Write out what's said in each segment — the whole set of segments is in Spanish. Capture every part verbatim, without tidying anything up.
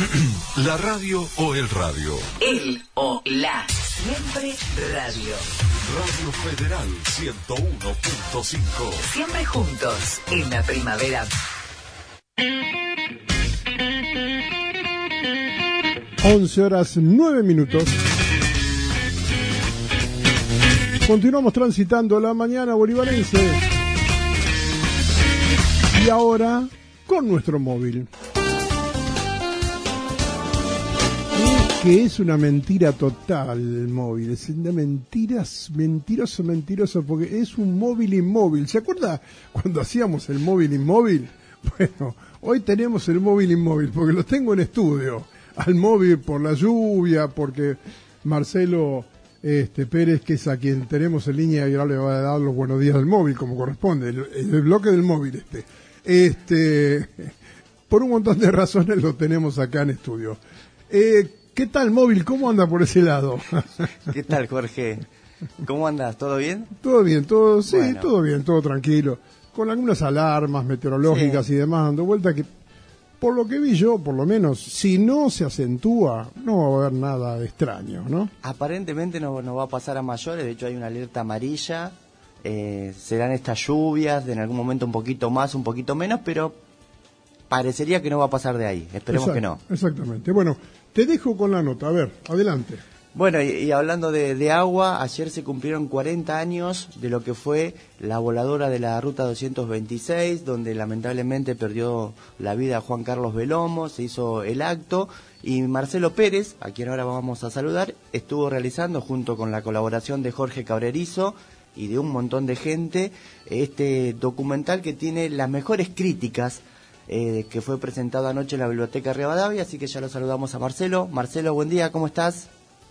La radio o el radio. El o la. Siempre radio. Radio Federal ciento uno punto cinco. Siempre juntos en la primavera. once horas nueve minutos. Continuamos transitando la mañana bolivarense. Y ahora con nuestro móvil. Que es una mentira total el móvil, es una mentira, mentiroso, mentiroso, porque es un móvil inmóvil. ¿Se acuerda cuando hacíamos el móvil inmóvil? Bueno, hoy tenemos el móvil inmóvil, porque lo tengo en estudio. Al móvil por la lluvia, porque Marcelo este, Pérez, que es a quien tenemos en línea, y ahora le va a dar los buenos días del móvil, como corresponde, el, el bloque del móvil este. Este, por un montón de razones lo tenemos acá en estudio. Eh, ¿Qué tal, móvil? ¿Cómo anda por ese lado? ¿Qué tal, Jorge? ¿Cómo andas? ¿Todo bien? Todo bien, todo, sí, bueno. todo bien, todo tranquilo. Con algunas alarmas meteorológicas sí. y demás dando vuelta que, por lo que vi yo, por lo menos, si no se acentúa, no va a haber nada extraño, ¿no? Aparentemente no, no va a pasar a mayores, de hecho hay una alerta amarilla, eh, serán estas lluvias, de en algún momento un poquito más, un poquito menos, pero parecería que no va a pasar de ahí, esperemos Exacto, que no. Exactamente, bueno, te dejo con la nota, a ver, adelante. Bueno, y, y hablando de, de agua, ayer se cumplieron cuarenta años de lo que fue la voladora de la Ruta doscientos veintiséis, donde lamentablemente perdió la vida Juan Carlos Belomo, se hizo el acto, y Marcelo Pérez, a quien ahora vamos a saludar, estuvo realizando, junto con la colaboración de Jorge Cabrerizo y de un montón de gente, este documental que tiene las mejores críticas, Eh, que fue presentado anoche en la Biblioteca Rivadavia, así que ya lo saludamos a Marcelo. Marcelo, buen día, ¿cómo estás?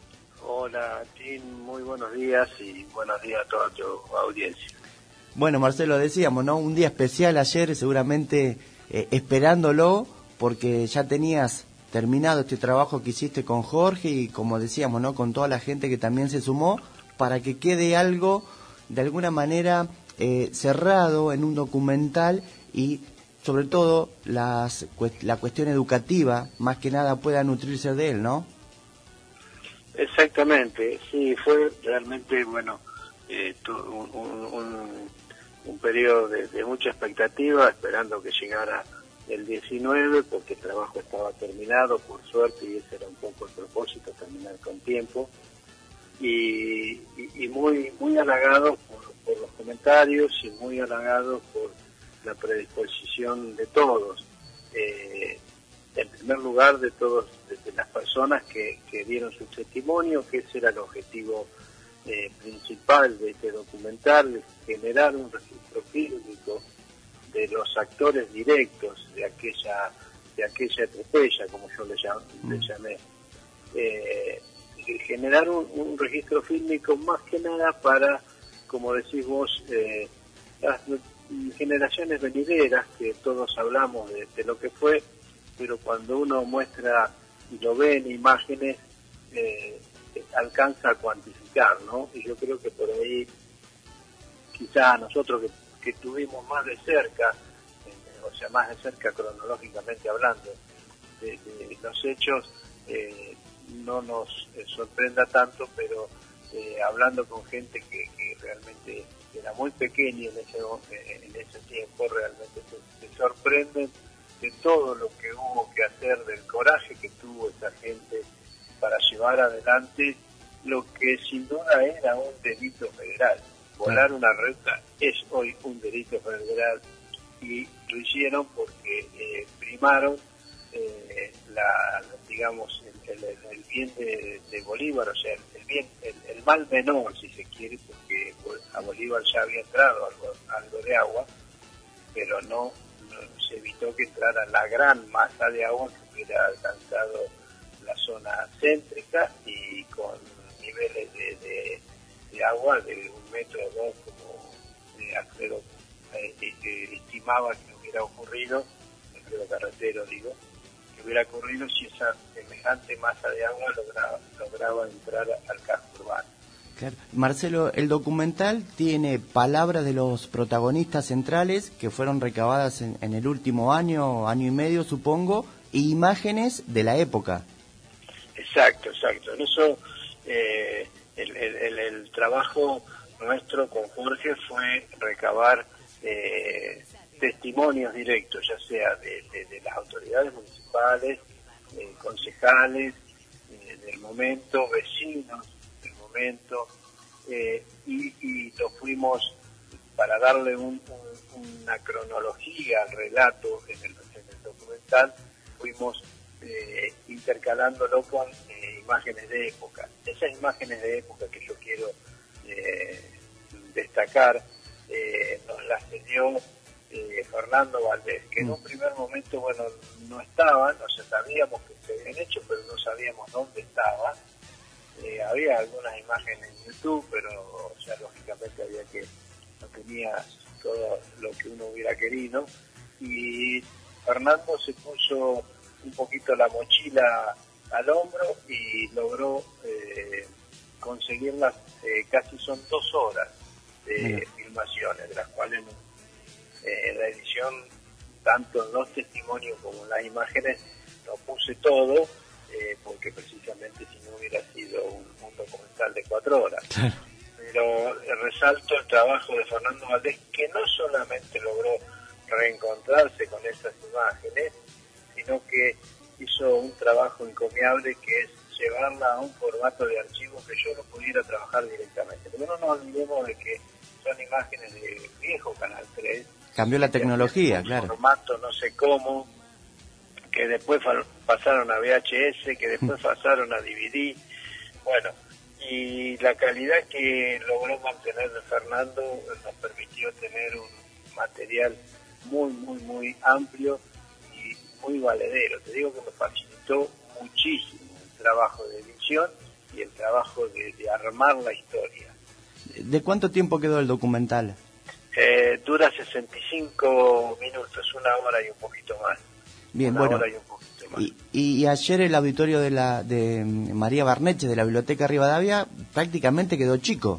Hola, Tim, muy buenos días y buenos días a toda tu audiencia. Bueno, Marcelo, decíamos, ¿no? Un día especial ayer, seguramente eh, esperándolo, porque ya tenías terminado este trabajo que hiciste con Jorge y, como decíamos, ¿no? Con toda la gente que también se sumó, para que quede algo, de alguna manera, eh, cerrado en un documental y sobre todo las, la cuestión educativa, más que nada, pueda nutrirse de él, ¿no? Exactamente, sí, fue realmente, bueno, eh, un, un, un periodo de, de mucha expectativa, esperando que llegara el diecinueve, porque el trabajo estaba terminado, por suerte, y ese era un poco el propósito, terminar con tiempo, y, y, y muy muy halagado por, por los comentarios y muy halagado por la predisposición de todos, eh, en primer lugar de todos, de, de las personas que, que dieron su testimonio, que ese era el objetivo eh, principal de este documental, de generar un registro fílmico de los actores directos de aquella de aquella epopeya, como yo le, llam, le llamé, eh, y generar un, un registro fílmico más que nada para, como decís vos, eh, las generaciones venideras, que todos hablamos de, de lo que fue, pero cuando uno muestra y lo ve en imágenes, eh, alcanza a cuantificar, ¿no? Y yo creo que por ahí, quizá nosotros que, que tuvimos más de cerca, eh, o sea, más de cerca cronológicamente hablando, de, de los hechos, eh, no nos eh, sorprenda tanto, pero eh, hablando con gente que, que realmente era muy pequeña en ese, en ese tiempo, realmente se, se sorprenden de todo lo que hubo que hacer, del coraje que tuvo esa gente para llevar adelante lo que sin duda era un delito federal. Volar una ruta es hoy un delito federal, y lo hicieron porque eh, primaron eh, la, digamos, el, el, el bien de, de Bolívar, o sea, el bien, el, el mal menor, si se quiere, porque pues, a Bolívar ya había entrado algo, algo de agua, pero no, no se evitó que entrara la gran masa de agua que hubiera alcanzado la zona céntrica, y con niveles de, de, de agua de un metro o dos, como eh, Alfredo eh, eh, estimaba que hubiera ocurrido, Alfredo Carretero digo, que hubiera ocurrido si esa semejante masa de agua lograba, lograba entrar al casco urbano. Claro. Marcelo, el documental tiene palabras de los protagonistas centrales que fueron recabadas en, en el último año, año y medio supongo, imágenes de la época. Exacto, exacto. En eso eh, el, el, el, el trabajo nuestro con Jorge fue recabar eh, testimonios directos, ya sea de, de, de las autoridades municipales, eh, concejales eh, del momento, vecinos del momento, eh, y, y lo fuimos para darle un, un, una cronología al relato en el, en el documental, fuimos eh, intercalándolo con eh, imágenes de época. Esas imágenes de época que yo quiero eh, destacar, eh, nos las dio eh, Fernando Valdés, que en un primer momento, bueno, no estaban, o sea, sabíamos que se habían hecho, pero no sabíamos dónde estaban. Eh, había algunas imágenes en YouTube, pero, o sea, lógicamente había que, no tenía todo lo que uno hubiera querido, y Fernando se puso un poquito la mochila al hombro y logró eh, conseguirlas, eh, casi son dos horas de mm. filmaciones, de las cuales eh, en la edición, tanto en los testimonios como en las imágenes, no puse todo, eh, porque precisamente si no hubiera sido un, un documental de cuatro horas. Claro. Pero eh, resalto el trabajo de Fernando Valdés, que no solamente logró reencontrarse con esas imágenes, sino que hizo un trabajo encomiable, que es llevarla a un formato de archivo que yo no pudiera trabajar directamente. Pero no nos olvidemos de que son imágenes de viejo Canal tres. Cambió la tecnología, claro. Formato no sé cómo, que después pasaron a V H S, que después pasaron a D V D. Bueno, y la calidad que logró mantener Fernando nos permitió tener un material muy, muy, muy amplio y muy valedero. Te digo que me facilitó muchísimo el trabajo de edición y el trabajo de, de armar la historia. ¿De cuánto tiempo quedó el documental? Eh, dura sesenta y cinco minutos, una hora y un poquito más. Bien, una bueno. Hora y, un poquito más. Y, y ayer el auditorio de la de María Barneche de la Biblioteca Rivadavia prácticamente quedó chico.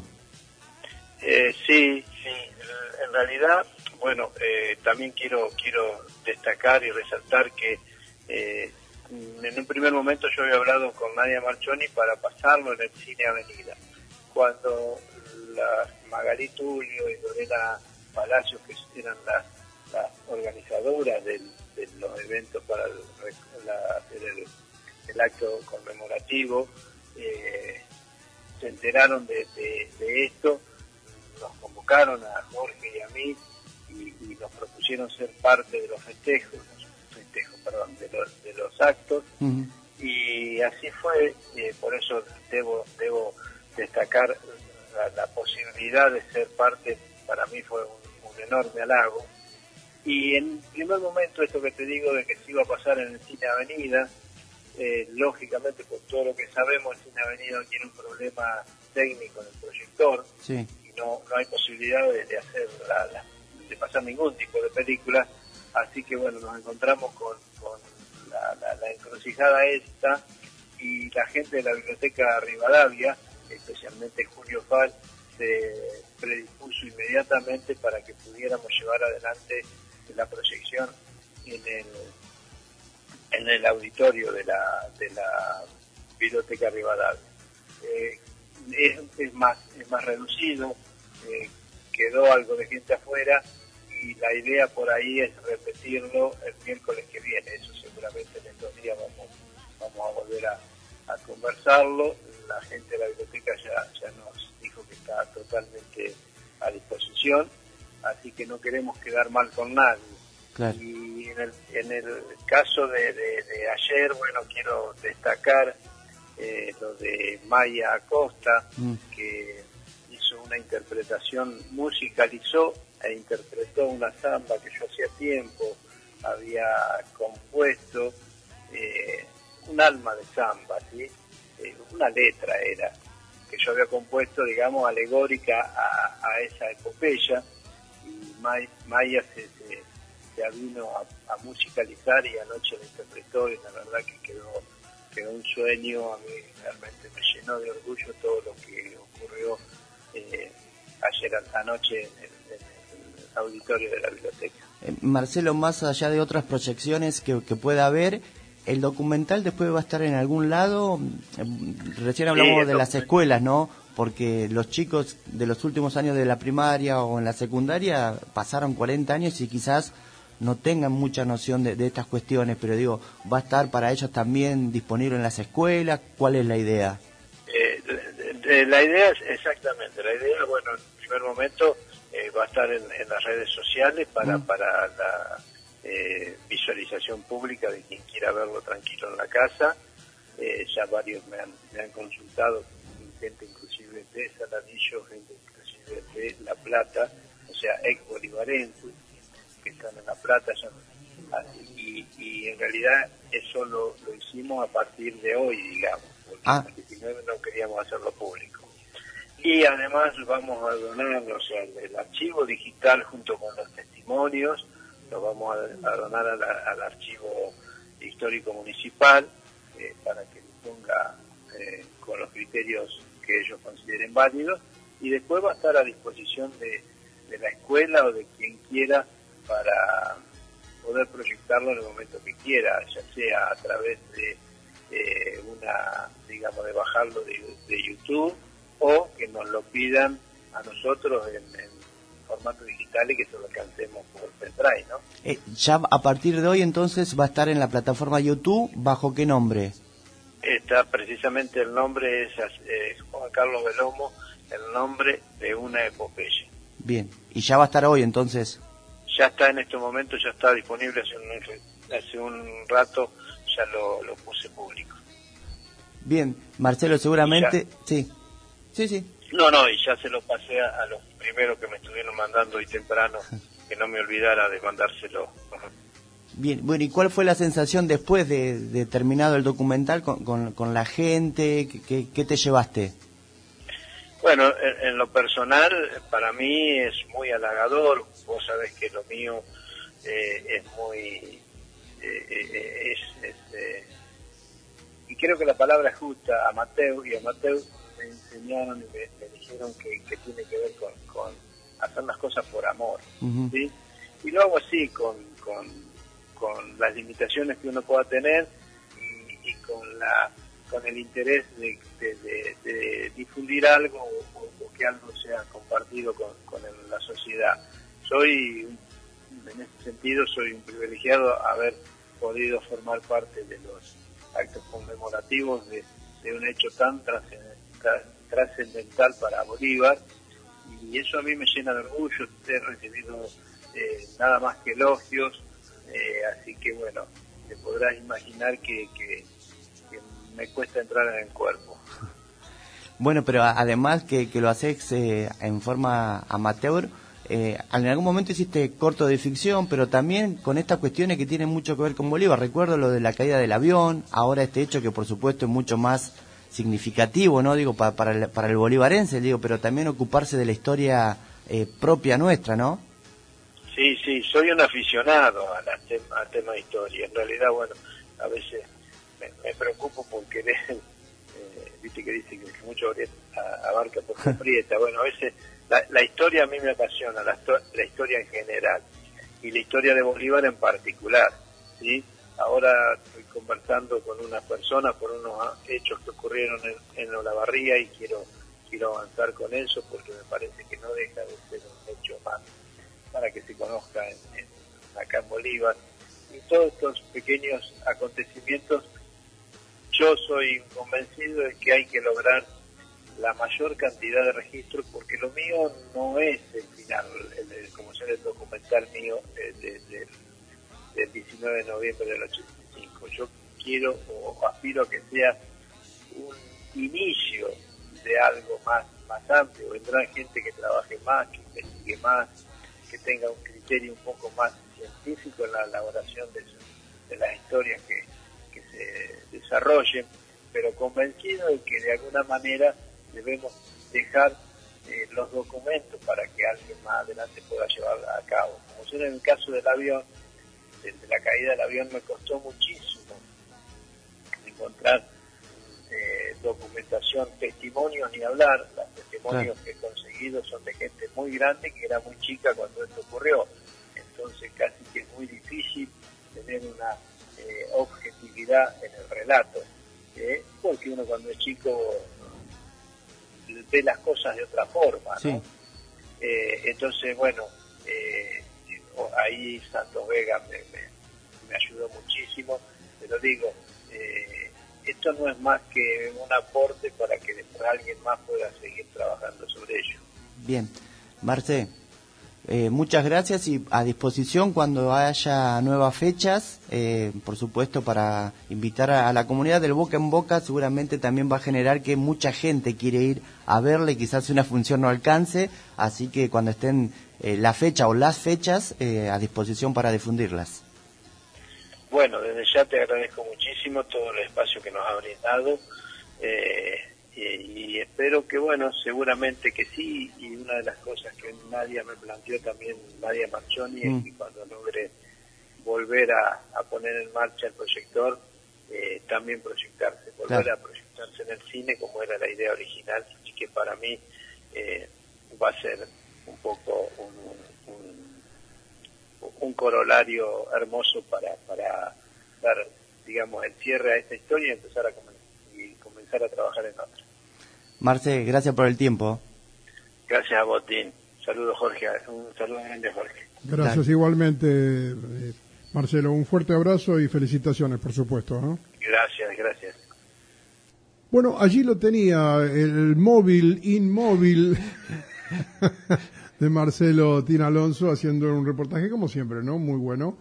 Eh, sí, sí. En realidad, bueno, eh, también quiero quiero destacar y resaltar que eh, en un primer momento yo había hablado con Nadia Marchoni para pasarlo en el Cine Avenida. Cuando la Magalí Tulio y Lorena Palacios, que eran las, las organizadoras del, de los eventos para el, la, el, el acto conmemorativo, eh, se enteraron de, de, de esto, nos convocaron a Jorge y a mí y, y nos propusieron ser parte de los festejos, festejos perdón, de los, de los actos. Uh-huh. Y así fue, eh, por eso debo, debo destacar la, la posibilidad de ser parte. Para mí fue un, un enorme halago. Y en primer momento, esto que te digo de que se iba a pasar en el Cine Avenida, eh, lógicamente por todo lo que sabemos, el Cine Avenida tiene un problema técnico en el proyector. Sí. Y no, no hay posibilidad de, de hacer la, la, de pasar ningún tipo de película. Así que bueno, nos encontramos con, con la, la, la encrucijada esta, y la gente de la Biblioteca Rivadavia, especialmente Julio Fal, se predispuso inmediatamente para que pudiéramos llevar adelante la proyección en el en el auditorio de la de la Biblioteca Rivadavia. Eh, es, es más es más reducido, eh, quedó algo de gente afuera, y la idea por ahí es repetirlo el miércoles que viene. Eso seguramente en estos días vamos vamos a volver a, a conversarlo. La gente de la biblioteca ya, ya nos dijo que está totalmente a disposición, así que no queremos quedar mal con nadie. Claro. Y en el, en el caso de, de, de ayer, bueno, quiero destacar eh, lo de Maya Acosta, mm. que hizo una interpretación, musicalizó e interpretó una samba que yo hacía tiempo había compuesto, eh, un alma de samba, ¿sí? Eh, una letra era, que yo había compuesto, digamos, alegórica a, a esa epopeya, y May, Maya se, se, se avino a, a musicalizar, y anoche la interpretó, y la verdad que quedó, quedó un sueño. A mí realmente me llenó de orgullo todo lo que ocurrió eh, ayer anoche en el, en el auditorio de la biblioteca. Eh, Marcelo, más allá de otras proyecciones que, que pueda haber, ¿El documental después va a estar en algún lado? Recién hablamos Sí, de las escuelas, ¿no? Porque los chicos de los últimos años de la primaria o en la secundaria pasaron cuarenta años y quizás no tengan mucha noción de, de estas cuestiones, pero digo, ¿va a estar para ellos también disponible en las escuelas? ¿Cuál es la idea? Eh, de, de, la idea es exactamente, la idea, bueno, en primer momento eh, va a estar en, en las redes sociales para, mm. para la eh, visualización pública de quien quiera verlo tranquilo en la casa. Eh, ya varios me han, me han consultado, gente inclusive de Saladillo, gente inclusive de La Plata, o sea, ex bolivarenses que están en La Plata, ya, y, y en realidad eso lo, lo hicimos a partir de hoy, digamos, porque ah. en el diecinueve no queríamos hacerlo público. Y además vamos a donar, o sea, el archivo digital junto con los testimonios, lo vamos a, a donar a la, al archivo histórico municipal, eh, para que ponga eh, con los criterios que ellos consideren válidos, y después va a estar a disposición de, de la escuela o de quien quiera para poder proyectarlo en el momento que quiera, ya sea a través de eh, una, digamos, de bajarlo de, de YouTube, o que nos lo pidan a nosotros en, en formato digital y que se lo alcancemos por pendrive, ¿no? Eh, ya a partir de hoy entonces va a estar en la plataforma YouTube, ¿bajo qué nombre? Está precisamente el nombre es eh, Juan Carlos Belomo, el nombre de una epopeya. Bien, y ya va a estar hoy entonces. Ya está en este momento, ya está disponible, hace un, hace un rato ya lo, lo puse público. Bien, Marcelo, seguramente... Sí, sí, sí. No, no, y ya se lo pasé a, a los primeros que me estuvieron mandando hoy temprano, que no me olvidara de mandárselo. Bien, bueno, ¿y cuál fue la sensación después de, de terminado el documental con, con, con la gente? ¿Qué, qué te llevaste? Bueno, en, en lo personal, para mí es muy halagador. Vos sabés que lo mío eh, es muy... Eh, eh, es, es, eh, y creo que la palabra es justa, amateur, y amateur me enseñaron y me, me dijeron que, que tiene que ver con, con hacer las cosas por amor, uh-huh. ¿sí? Y lo hago así, con, con, con las limitaciones que uno pueda tener y, y con la con el interés de, de, de, de difundir algo o, o que algo sea compartido con, con el, la sociedad. Soy, en ese sentido, soy un privilegiado haber podido formar parte de los actos conmemorativos de, de un hecho tan trascendental para Bolívar, y eso a mí me llena de orgullo. He recibido eh, nada más que elogios, eh, así que bueno, te podrás imaginar que, que, que me cuesta entrar en el cuerpo. Bueno, pero además que, que lo haces eh, en forma amateur, eh, en algún momento hiciste corto de ficción, pero también con estas cuestiones que tienen mucho que ver con Bolívar. Recuerdo lo de la caída del avión, ahora este hecho que por supuesto es mucho más significativo, ¿no? Digo, para, para, el, para el bolivarense, digo, pero también ocuparse de la historia eh, propia nuestra, ¿no? Sí, sí, soy un aficionado a la tema, al tema de historia. En realidad, bueno, a veces me, me preocupo por querer, eh, viste que dice que mucho abarca poco aprieta. Bueno, a veces la, la historia a mí me apasiona, la, la historia en general, y la historia de Bolívar en particular, ¿sí? Ahora estoy conversando con una persona por unos hechos que ocurrieron en, en Olavarría y quiero quiero avanzar con eso porque me parece que no deja de ser un hecho más para que se conozca en, en, acá en Bolívar. Y todos estos pequeños acontecimientos, yo soy convencido de que hay que lograr la mayor cantidad de registros, porque lo mío no es el final, el, el, como ser el documental mío de, de, de, del diecinueve de noviembre del ochenta y cinco. Yo quiero o aspiro a que sea un inicio de algo más, más amplio. Vendrá gente que trabaje más, que investigue más, que tenga un criterio un poco más científico en la elaboración de, su, de las historias que, que se desarrollen, pero convencido de que de alguna manera debemos dejar eh, los documentos para que alguien más adelante pueda llevarla a cabo. Como si en el caso del avión, desde la caída del avión me costó muchísimo encontrar eh, documentación, testimonios ni hablar. Los testimonios claro. que he conseguido son de gente muy grande que era muy chica cuando esto ocurrió, entonces casi que es muy difícil tener una eh, objetividad en el relato, eh, porque uno cuando es chico ve las cosas de otra forma, ¿no? Sí. Eh, entonces, bueno, eh, ahí Santos Vega me, me, me ayudó muchísimo, pero digo, eh, esto no es más que un aporte para que después alguien más pueda seguir trabajando sobre ello. Bien, Marce, eh, muchas gracias y a disposición cuando haya nuevas fechas, eh, por supuesto para invitar a, a la comunidad del boca en boca, seguramente también va a generar que mucha gente quiere ir a verle, quizás una función no alcance, así que cuando estén eh, la fecha o las fechas, eh, a disposición para difundirlas. Bueno, desde ya te agradezco muchísimo todo el espacio que nos ha brindado, eh, y, y espero que, bueno, seguramente que sí, y una de las cosas que Nadia me planteó también, Nadia Marchoni, mm. es que cuando logre volver a, a poner en marcha el proyector, eh, también proyectarse, volver claro. a proyectarse en el cine como era la idea original, y que para mí eh, va a ser un poco un, un, un corolario hermoso para, para dar, digamos, el cierre a esta historia y empezar a comenzar, y comenzar a trabajar en otra. Marce, gracias por el tiempo. Gracias a vos, Tim. Saludos, Jorge. Un saludo grande, Jorge. Gracias Dale. igualmente, eh, Marcelo. Un fuerte abrazo y felicitaciones, por supuesto, ¿no? Gracias, gracias. Bueno, allí lo tenía, el móvil, inmóvil de Marcelo Tin Alonso haciendo un reportaje, como siempre, ¿no? Muy bueno.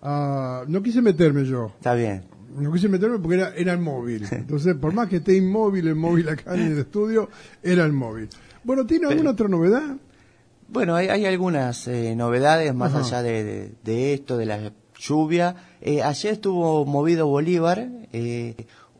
Uh, no quise meterme yo. Está bien. No quise meterme porque era, era el móvil. Entonces, por más que esté inmóvil, el móvil acá en el estudio, era el móvil. Bueno, ¿tiene alguna Pero, otra novedad? Bueno, hay, hay algunas eh, novedades más Ajá. allá de, de, de esto, de la lluvia. Eh, ayer estuvo movido Bolívar, eh,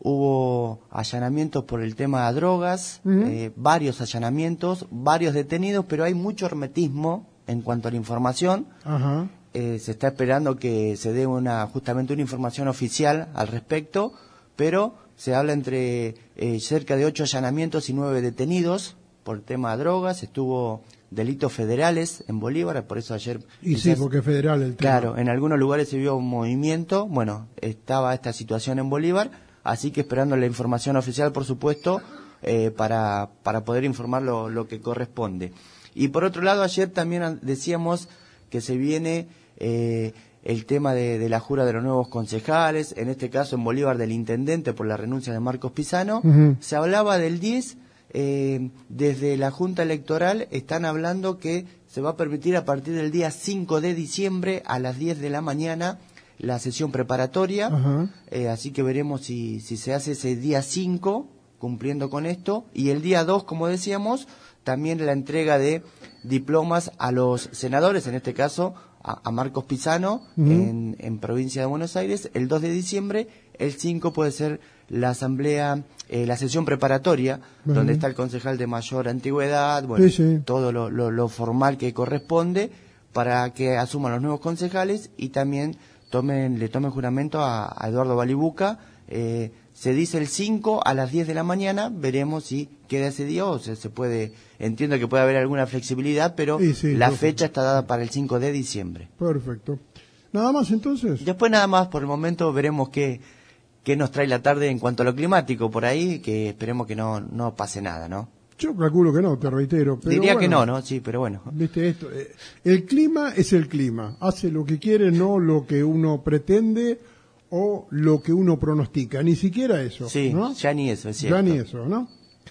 hubo allanamientos por el tema de drogas, uh-huh. eh, varios allanamientos, varios detenidos, pero hay mucho hermetismo en cuanto a la información. Ajá. Eh, se está esperando que se dé una justamente una información oficial al respecto, pero se habla entre eh, cerca de ocho allanamientos y nueve detenidos por el tema de drogas. Estuvo delitos federales en Bolívar, por eso ayer... Y quizás, sí, porque es federal el tema. Claro, en algunos lugares se vio un movimiento, bueno, estaba esta situación en Bolívar, así que esperando la información oficial, por supuesto, eh, para, para poder informar lo, lo que corresponde. Y por otro lado, ayer también decíamos que se viene eh, el tema de, de la jura de los nuevos concejales, en este caso en Bolívar del intendente por la renuncia de Marcos Pisano. Uh-huh. Se hablaba del diez, eh, desde la Junta Electoral están hablando que se va a permitir a partir del día cinco de diciembre a las diez de la mañana la sesión preparatoria, uh-huh. eh, así que veremos si, si se hace ese día cinco, cumpliendo con esto, y el día dos, como decíamos, también la entrega de diplomas a los senadores, en este caso a, a Marcos Pisano, uh-huh. en, en provincia de Buenos Aires, el dos de diciembre, el cinco puede ser la asamblea, eh, la sesión preparatoria, uh-huh. donde está el concejal de mayor antigüedad, bueno, sí, sí. todo lo, lo, lo formal que corresponde para que asuman los nuevos concejales y también tomen, le tomen juramento a, a Eduardo Balibuca. Eh, se dice el cinco a las diez de la mañana, veremos si queda ese día o se, se puede, entiendo que puede haber alguna flexibilidad, pero sí, sí, la perfecto. fecha está dada para el cinco de diciembre. Perfecto. ¿Nada más entonces? Después nada más, por el momento veremos qué, qué nos trae la tarde en cuanto a lo climático por ahí, que esperemos que no, no pase nada, ¿no? Yo calculo que no, te reitero. Pero Diría bueno, que no, ¿no? Sí, pero bueno. Viste esto, eh, el clima es el clima, hace lo que quiere, no lo que uno pretende o lo que uno pronostica, ni siquiera eso. Sí, ¿no? ya ni eso, es cierto. Ya ni eso, ¿no?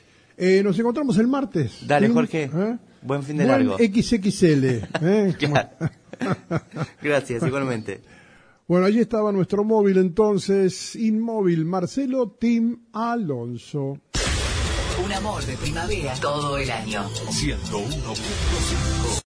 Eh, nos encontramos el martes. Dale, ¿sí? Jorge. ¿Eh? Buen fin de Buen largo. equis equis ele. ¿eh? Claro. Gracias, igualmente. Bueno, allí estaba nuestro móvil entonces, inmóvil, Marcelo Tin Alonso. Un amor de primavera todo el año. ciento uno punto cinco